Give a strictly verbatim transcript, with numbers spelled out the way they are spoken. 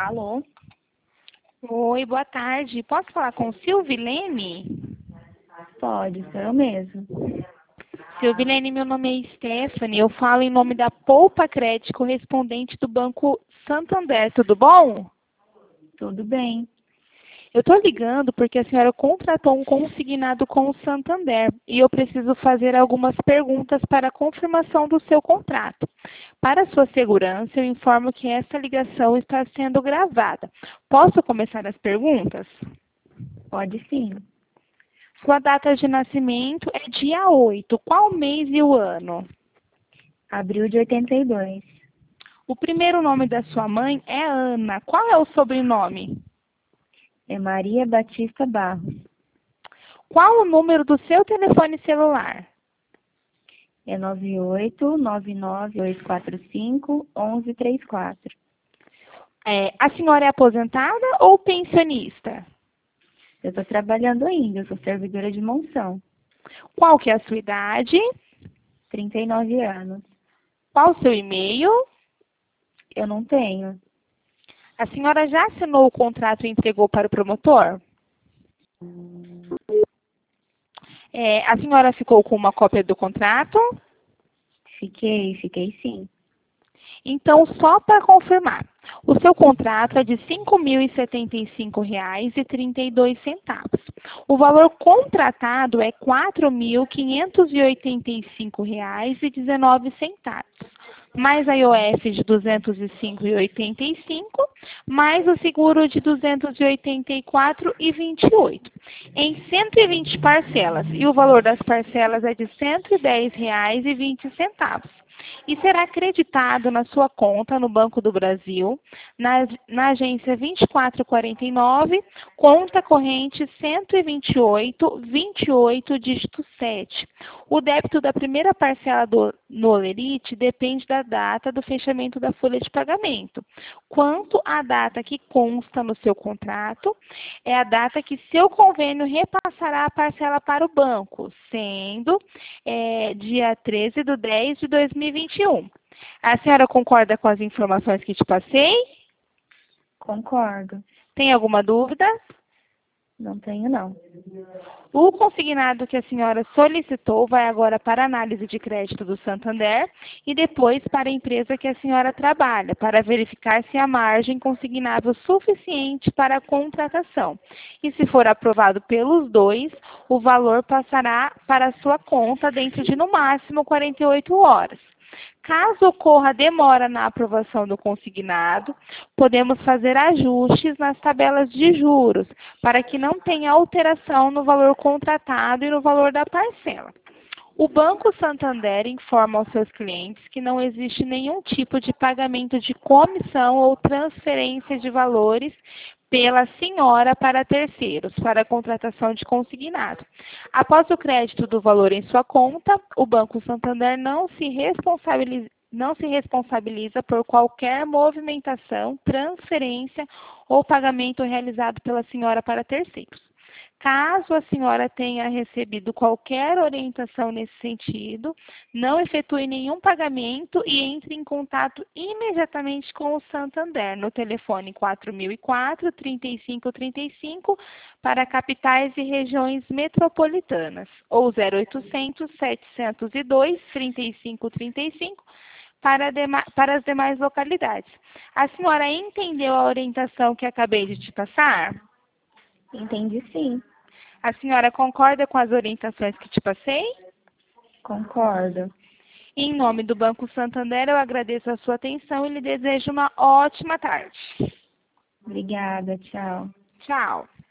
Alô? Oi, boa tarde. Posso falar com Silvilene? Pode, sou eu mesmo. Silvilene, meu nome é Stephanie. Eu falo em nome da Poupa Crédito, correspondente do Banco Santander. Tudo bom? Tudo bem. Eu estou ligando porque a senhora contratou um consignado com o Santander e eu preciso fazer algumas perguntas para a confirmação do seu contrato. Para sua segurança, eu informo que essa ligação está sendo gravada. Posso começar as perguntas? Pode sim. Sua data de nascimento é dia oito. Qual mês e o ano? Abril de oitenta e dois. O primeiro nome da sua mãe é Ana. Qual é o sobrenome? É Maria Batista Barros. Qual o número do seu telefone celular? É nove oito nove nove dois quatro cinco um um três quatro. É, a senhora é aposentada ou pensionista? Eu estou trabalhando ainda, eu sou servidora de monção. Qual que é a sua idade? trinta e nove anos. Qual o seu e-mail? Eu não tenho. A senhora já assinou o contrato e entregou para o promotor? É, a senhora ficou com uma cópia do contrato? Fiquei, fiquei sim. Então, só para confirmar, o seu contrato é de cinco mil e setenta e cinco reais e trinta e dois centavos. O valor contratado é quatro mil quinhentos e oitenta e cinco reais e dezenove centavos, mais a I O F de duzentos e cinco reais e oitenta e cinco centavos, mais o seguro de duzentos e oitenta e quatro reais e vinte e oito centavos, em cento e vinte parcelas, e o valor das parcelas é de cento e dez reais e vinte centavos. E será creditado na sua conta no Banco do Brasil, na, na agência vinte e quatro quarenta e nove, conta corrente cento e vinte e oito, vinte e oito, dígito sete. O débito da primeira parcela do, no Olerite depende da data do fechamento da folha de pagamento. Quanto à data que consta no seu contrato, é a data que seu convênio repassará a parcela para o banco, sendo é, dia treze de dez de dois mil e vinte e um. A senhora concorda com as informações que te passei? Concordo. Tem alguma dúvida? Não tenho, não. O consignado que a senhora solicitou vai agora para a análise de crédito do Santander e depois para a empresa que a senhora trabalha, para verificar se há margem consignável suficiente para a contratação. E se for aprovado pelos dois, o valor passará para a sua conta dentro de, no máximo, quarenta e oito horas. Caso ocorra demora na aprovação do consignado, podemos fazer ajustes nas tabelas de juros, para que não tenha alteração no valor contratado e no valor da parcela. O Banco Santander informa aos seus clientes que não existe nenhum tipo de pagamento de comissão ou transferência de valores pela senhora para terceiros, para a contratação de consignado. Após o crédito do valor em sua conta, o Banco Santander não se responsabiliza não se responsabiliza por qualquer movimentação, transferência ou pagamento realizado pela senhora para terceiros. Caso a senhora tenha recebido qualquer orientação nesse sentido, não efetue nenhum pagamento e entre em contato imediatamente com o Santander no telefone quatro mil e quatro, trinta e cinco trinta e cinco para capitais e regiões metropolitanas ou zero oitocentos, setecentos e dois, trinta e cinco trinta e cinco para, para as demais localidades. A senhora entendeu a orientação que acabei de te passar? Entendi, sim. A senhora concorda com as orientações que te passei? Concordo. Em nome do Banco Santander, eu agradeço a sua atenção e lhe desejo uma ótima tarde. Obrigada, tchau. Tchau.